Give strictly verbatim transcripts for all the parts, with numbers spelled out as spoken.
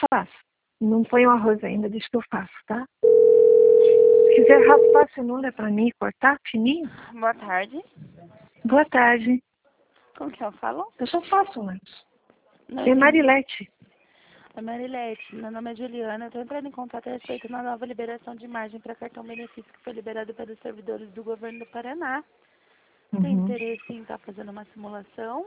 faço. Não põe o arroz ainda, deixa que eu faço, tá? Se quiser raspar a cenoura pra mim, cortar fininho. Boa tarde. Boa tarde. Como que eu falo? Eu só faço lanche. Não É entendi. Marilete. É Marilete. Meu nome é Juliana. Eu estou entrando em contato a respeito da nova liberação de margem para cartão benefício que foi liberado pelos servidores do governo do Paraná. Tem Uhum. interesse em estar fazendo uma simulação?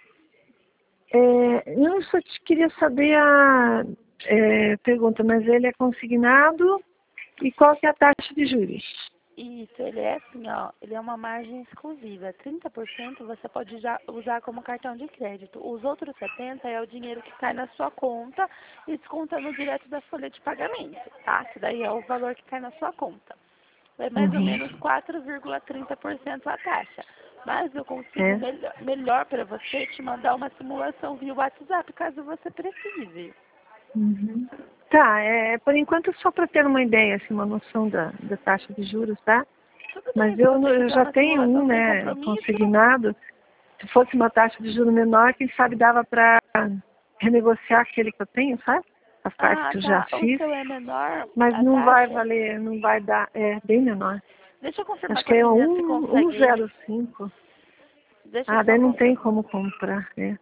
É, eu só te queria saber a é, pergunta, mas ele é consignado e qual que é a taxa de juros? Isso, ele é assim, ó, ele é uma margem exclusiva. trinta por cento você pode já usar como cartão de crédito. Os outros setenta por cento é o dinheiro que cai na sua conta e descontando direto da folha de pagamento, tá? Que daí é o valor que cai na sua conta. É mais ou Uhum. menos quatro vírgula trinta por cento a taxa. Mas eu consigo É. melhor, melhor para você te mandar uma simulação via WhatsApp, caso você precise. Uhum. Tá, é, por enquanto só para ter uma ideia, assim, uma noção da, da taxa de juros, tá? Tudo bem, Mas se eu, você eu quiser já uma tenho um, simulação sem né, compromisso. consignado. Se fosse uma taxa de juros menor, quem sabe dava para renegociar aquele que eu tenho, sabe? As partes Ah, que eu já tá. O fiz. seu é menor, Mas a não vai taxa? valer, não vai dar, é bem menor. Deixa eu confirmar Acho com que a é menina se um, um consegue. zero cinco. Deixa eu Ah, só daí não tem confirmar. como comprar, é.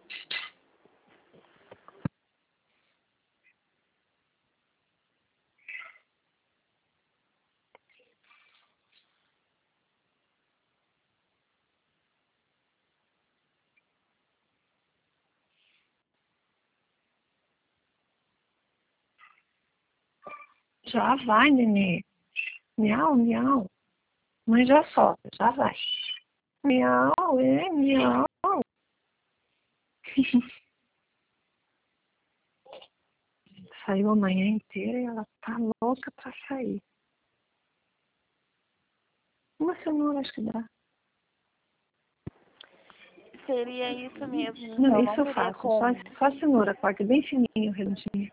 Já vai, nenê. Miau, miau. Mãe já solta, já vai. Miau, é, miau. Saiu a manhã inteira e ela tá louca pra sair. Uma cenoura acho que dá. Seria isso mesmo, Não, então isso não eu teria faço. Só, como. só a cenoura, corta bem fininho, redondinho.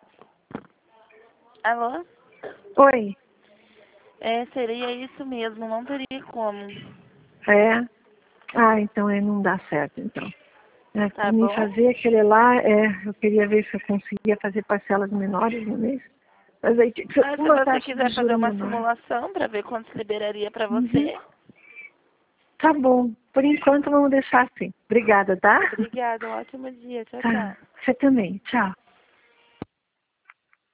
Alô? Oi. É, seria isso mesmo, não teria como. É? Ah, então é, não dá certo, então. É, Tá para me bom? fazer aquele lá, é, eu queria ver se eu conseguia fazer parcelas menores no mês. Mas aí tinha que ser Ah, com se uma você taxa de quiser fazer juros uma menor. simulação para ver quanto se liberaria para Uhum. você. Tá bom. Por enquanto vamos deixar assim. Obrigada, tá? Obrigada, um ótimo dia. Tchau, Tá. tchau. Você também. Tchau.